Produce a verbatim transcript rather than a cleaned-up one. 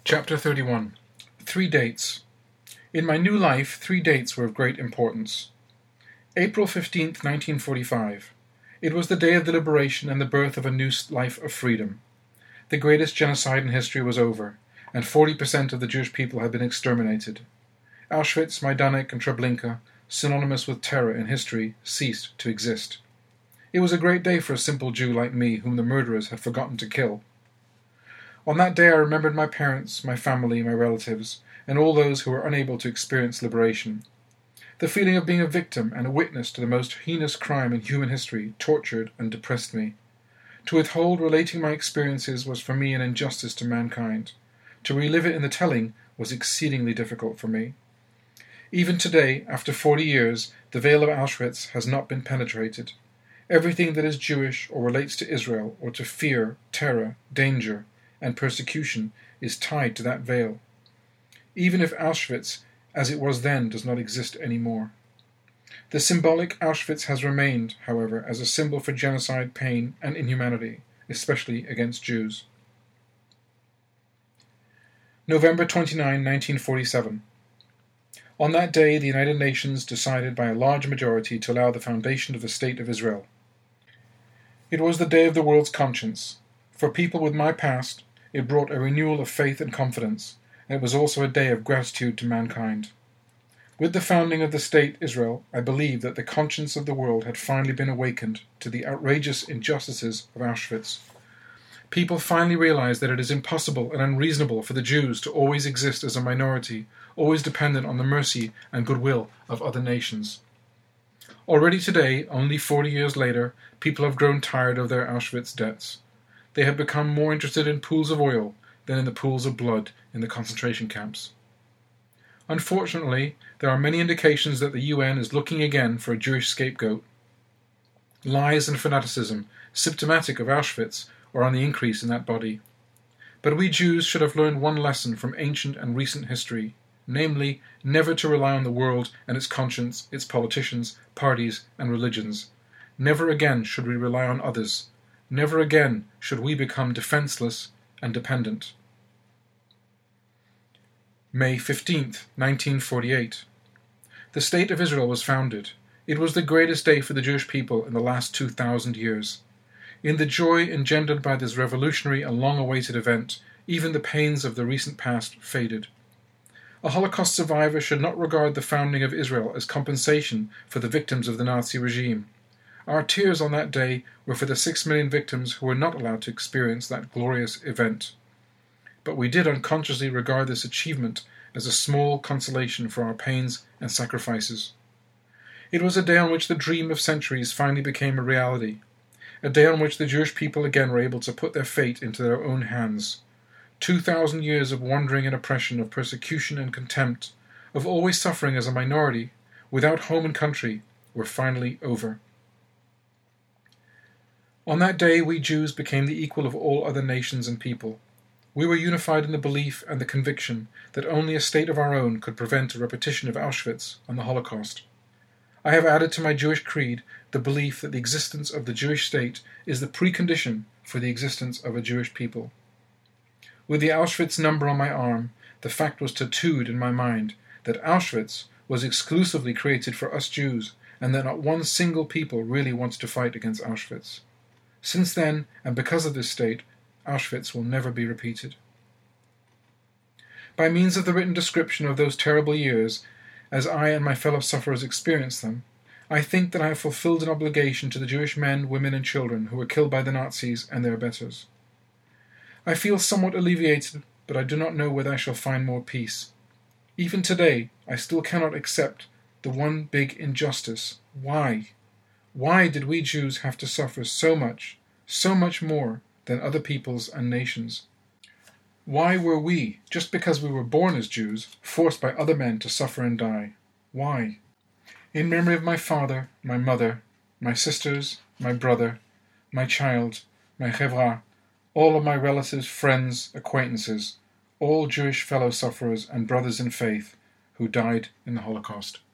Chapter thirty-one. Three Dates. In my new life, three dates were of great importance. April fifteenth, nineteen forty-five. It was the day of the liberation and the birth of a new life of freedom. The greatest genocide in history was over, and forty percent of the Jewish people had been exterminated. Auschwitz, Majdanek, and Treblinka, synonymous with terror in history, ceased to exist. It was a great day for a simple Jew like me, whom the murderers had forgotten to kill. On that day I remembered my parents, my family, my relatives, and all those who were unable to experience liberation. The feeling of being a victim and a witness to the most heinous crime in human history tortured and depressed me. To withhold relating my experiences was for me an injustice to mankind. To relive it in the telling was exceedingly difficult for me. Even today, after forty years, the veil of Auschwitz has not been penetrated. Everything that is Jewish or relates to Israel or to fear, terror, danger, and persecution is tied to that veil, even if Auschwitz, as it was then, does not exist anymore. The symbolic Auschwitz has remained, however, as a symbol for genocide, pain, and inhumanity, especially against Jews. November twenty-ninth, nineteen forty-seven. On that day, the United Nations decided by a large majority to allow the foundation of the State of Israel. It was the day of the world's conscience. For people with my past, it brought a renewal of faith and confidence, and it was also a day of gratitude to mankind. With the founding of the state Israel, I believe that the conscience of the world had finally been awakened to the outrageous injustices of Auschwitz. People finally realized that it is impossible and unreasonable for the Jews to always exist as a minority, always dependent on the mercy and goodwill of other nations. Already today, only forty years later, people have grown tired of their Auschwitz debts. They have become more interested in pools of oil than in the pools of blood in the concentration camps. Unfortunately, there are many indications that the U N is looking again for a Jewish scapegoat. Lies and fanaticism, symptomatic of Auschwitz, are on the increase in that body. But we Jews should have learned one lesson from ancient and recent history, namely, never to rely on the world and its conscience, its politicians, parties, and religions. Never again should we rely on others. Never again should we become defenseless and dependent. May fifteenth, nineteen forty-eight. The State of Israel was founded. It was the greatest day for the Jewish people in the last two thousand years. In the joy engendered by this revolutionary and long-awaited event, even the pains of the recent past faded. A Holocaust survivor should not regard the founding of Israel as compensation for the victims of the Nazi regime. Our tears on that day were for the six million victims who were not allowed to experience that glorious event. But we did unconsciously regard this achievement as a small consolation for our pains and sacrifices. It was a day on which the dream of centuries finally became a reality, a day on which the Jewish people again were able to put their fate into their own hands. Two thousand years of wandering and oppression, of persecution and contempt, of always suffering as a minority, without home and country, were finally over. On that day, we Jews became the equal of all other nations and people. We were unified in the belief and the conviction that only a state of our own could prevent a repetition of Auschwitz and the Holocaust. I have added to my Jewish creed the belief that the existence of the Jewish state is the precondition for the existence of a Jewish people. With the Auschwitz number on my arm, the fact was tattooed in my mind that Auschwitz was exclusively created for us Jews, and that not one single people really wants to fight against Auschwitz. Since then, and because of this state, Auschwitz will never be repeated. By means of the written description of those terrible years, as I and my fellow sufferers experienced them, I think that I have fulfilled an obligation to the Jewish men, women, and children who were killed by the Nazis and their abettors. I feel somewhat alleviated, but I do not know whether I shall find more peace. Even today, I still cannot accept the one big injustice. Why? Why did we Jews have to suffer so much, so much more than other peoples and nations? Why were we, just because we were born as Jews, forced by other men to suffer and die? Why? In memory of my father, my mother, my sisters, my brother, my child, my chevra, all of my relatives, friends, acquaintances, all Jewish fellow sufferers and brothers in faith who died in the Holocaust.